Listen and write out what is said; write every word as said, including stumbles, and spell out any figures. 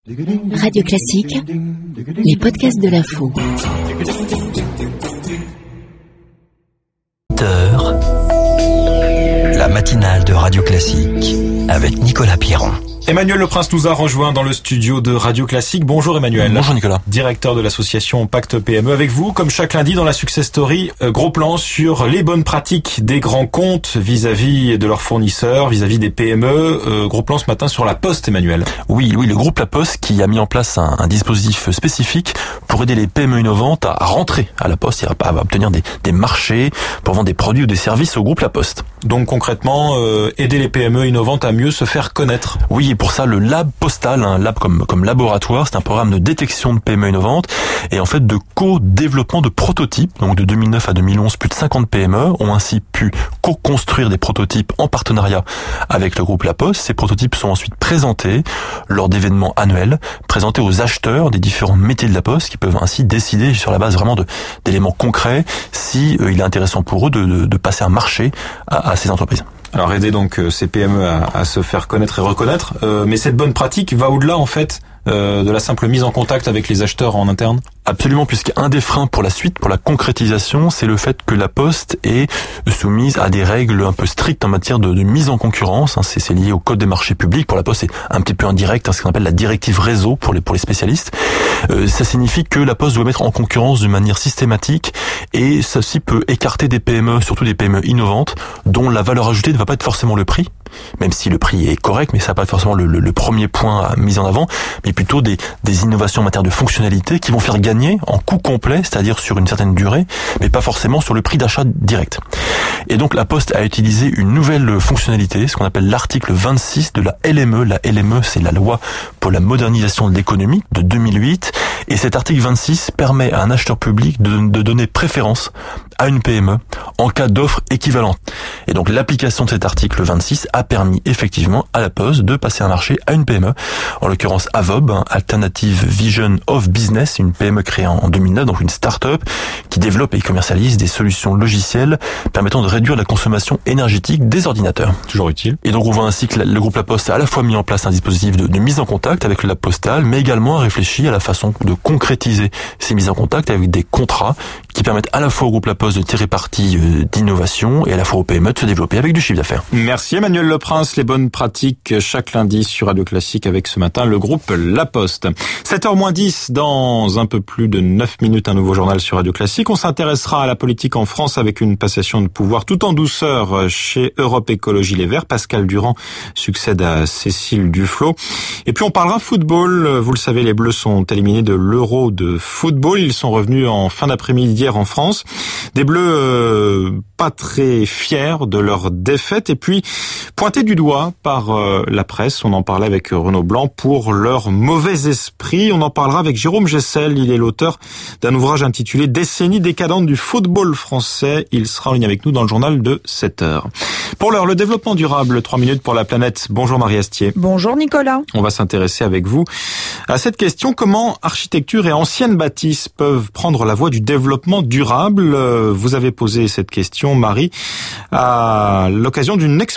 Radio Classique, les podcasts de l'info. Heure, la matinale de Radio Classique avec Nicolas Pierron. Emmanuel Leprince nous a rejoint dans le studio de Radio Classique. Bonjour Emmanuel. Bonjour Nicolas. Directeur de l'association Pacte P M E. Avec vous, comme chaque lundi dans la Success Story, euh, gros plan sur les bonnes pratiques des grands comptes vis-à-vis de leurs fournisseurs, vis-à-vis des P M E. Euh, gros plan ce matin sur La Poste, Emmanuel. Oui, oui, le groupe La Poste qui a mis en place un, un dispositif spécifique pour aider les P M E innovantes à rentrer à La Poste, à, à obtenir des, des marchés pour vendre des produits ou des services au groupe La Poste. Donc concrètement, euh, aider les P M E innovantes à mieux se faire connaître. Oui, et pour ça, le Lab Postal, un lab comme, comme laboratoire, c'est un programme de détection de P M E innovantes et en fait de co-développement de prototypes. Donc de deux mille neuf à deux mille onze, plus de cinquante P M E ont ainsi pu co-construire des prototypes en partenariat avec le groupe La Poste. Ces prototypes sont ensuite présentés lors d'événements annuels, présentés aux acheteurs des différents métiers de La Poste qui peuvent ainsi décider sur la base vraiment de, d'éléments concrets si euh, il est intéressant pour eux de, de, de passer un marché à, à ces entreprises. Alors aider donc ces P M E à, à se faire connaître et reconnaître, euh, mais cette bonne pratique va au-delà en fait euh, de la simple mise en contact avec les acheteurs en interne. Absolument, puisqu'un des freins pour la suite, pour la concrétisation, c'est le fait que la Poste est soumise à des règles un peu strictes en matière de, de mise en concurrence. C'est, c'est lié au code des marchés publics. Pour la Poste, c'est un petit peu indirect, hein, ce qu'on appelle la directive réseau pour les pour les spécialistes. Euh, ça signifie que la Poste doit mettre en concurrence de manière systématique, et ceci peut écarter des P M E, surtout des P M E innovantes, dont la valeur ajoutée ne va pas être forcément le prix, même si le prix est correct, mais ça va pas être forcément le, le, le premier point mis en avant, mais plutôt des, des innovations en matière de fonctionnalité qui vont faire gagner en coût complet, c'est-à-dire sur une certaine durée, mais pas forcément sur le prix d'achat direct. Et donc la Poste a utilisé une nouvelle fonctionnalité, ce qu'on appelle l'article vingt-six de la L M E. La L M E, c'est la loi pour la modernisation de l'économie de deux mille huit, et cet article vingt-six permet à un acheteur public de, de donner préférence à une P M E en cas d'offre équivalente. Et donc l'application de cet article vingt-six a permis effectivement à la Poste de passer un marché à une P M E, en l'occurrence Avob, Alternative Vision of Business, une P M E créée en deux mille neuf, donc une start-up qui développe et commercialise des solutions logicielles permettant de réduire la consommation énergétique des ordinateurs. Toujours utile. Et donc on voit ainsi que le groupe La Poste a à la fois mis en place un dispositif de, de mise en contact avec le lab postal, mais également a réfléchi à la façon de concrétiser ces mises en contact avec des contrats qui permettent à la fois au groupe La Poste de tirer parti d'innovation et à la fois aux P M E de se développer avec du chiffre d'affaires. Merci Emmanuel Leprince, les bonnes pratiques chaque lundi sur Radio Classique avec ce matin le groupe La Poste. sept heures moins dix, dans un peu plus de neuf minutes, un nouveau journal sur Radio Classique. On s'intéressera à la politique en France avec une passation de pouvoir tout en douceur chez Europe Écologie Les Verts. Pascal Durand succède à Cécile Duflot. Et puis on parlera football. Vous le savez, les Bleus sont éliminés de l'Euro de football. Ils sont revenus en fin d'après-midi hier en France. Des Bleus euh, pas très fiers de leur défaite et puis pointés du doigt par euh, la presse. On en parlait avec Renaud Blanc pour leur mauvais esprit. On en parlera avec Jérôme Gessel. Il est l'auteur d'un ouvrage intitulé « Décennie décadente du football français ». Il sera en ligne avec nous dans le journal de sept heures. Pour l'heure, le développement durable, trois minutes pour la planète. Bonjour Marie Astier. Bonjour Nicolas. On va s'intéresser avec vous à cette question: comment architecture et anciennes bâtisses peuvent prendre la voie du développement durable? Vous avez posé cette question, Marie, à l'occasion d'une exposition